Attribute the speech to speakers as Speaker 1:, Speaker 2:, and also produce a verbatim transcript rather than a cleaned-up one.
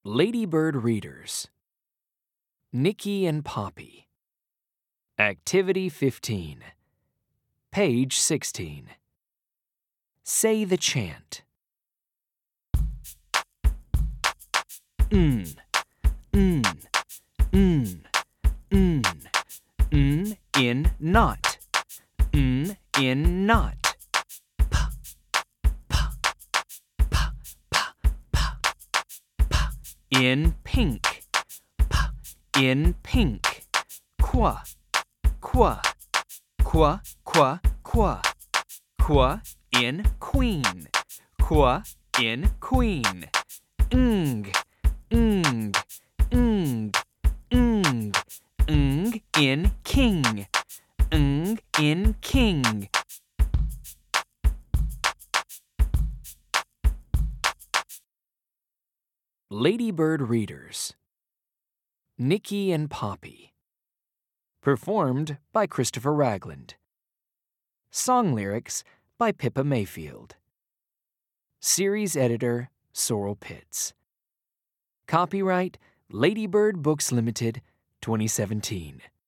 Speaker 1: Ladybird Readers. Nicky and Poppy. Activity fifteen. Page sixteen. Say the chant. N, n, n, n, n in not. N in not. P, p, p, p, p, p. In pink. P, in pink. Qua, qua, qua, qua, qua. Qua in queen. Qua in queen. Ng, ng, ng, ng, ng in king. Ng in king. Ladybird Readers. Nicky and Poppy. Performed by Christopher Ragland. Song lyrics by Pippa Mayfield. Series editor Sorrel Pitts. Copyright Ladybird Books Limited, twenty seventeen.